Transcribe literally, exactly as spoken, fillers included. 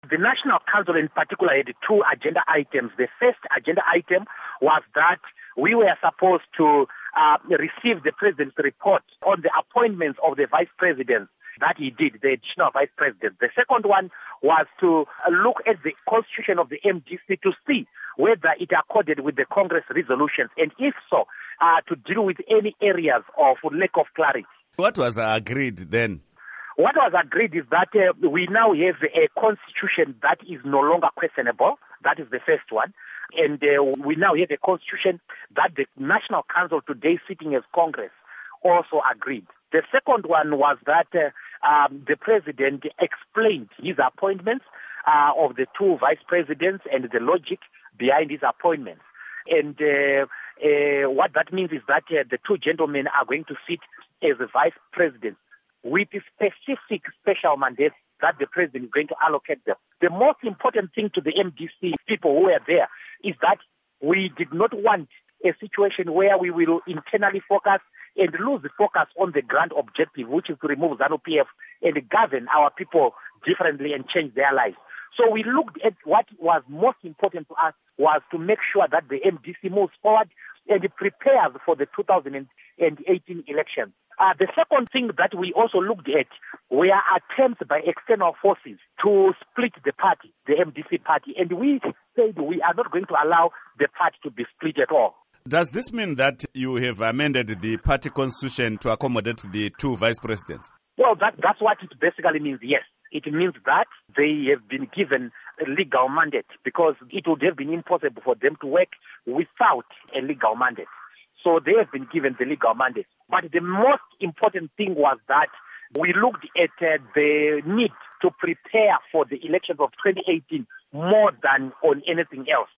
The National Council in particular had two agenda items. The first agenda item was that we were supposed to uh, receive the President's report on the appointments of the Vice Presidents that he did, the additional Vice President. The second one was to look at the constitution of the M D C to see whether it accorded with the Congress resolutions, and if so, uh, to deal with any areas of lack of clarity. What was agreed then? What was agreed is that uh, we now have a constitution that is no longer questionable. That is the first one. And uh, we now have a constitution that the National Council today sitting as Congress also agreed. The second one was that uh, um, the President explained his appointments uh, of the two Vice Presidents and the logic behind his appointments. And uh, uh, what that means is that uh, the two gentlemen are going to sit as the Vice Presidents with specific special mandates that the President is going to allocate them. The most important thing to the M D C people who are there is that we did not want a situation where we will internally focus and lose the focus on the grand objective, which is to remove ZANU P F and govern our people differently and change their lives. So we looked at what was most important to us was to make sure that the M D C moves forward and prepares for the two thousand eighteen elections. Uh, the second thing that we also looked at were attempts by external forces to split the party, the M D C party, and we said we are not going to allow the party to be split at all. Does this mean that you have amended the party constitution to accommodate the two vice presidents? Well, that, that's what it basically means, yes. It means that they have been given a legal mandate because it would have been impossible for them to work without a legal mandate. So they have been given the legal mandate. But the most important thing was that we looked at uh, the need to prepare for the elections of twenty eighteen more than on anything else.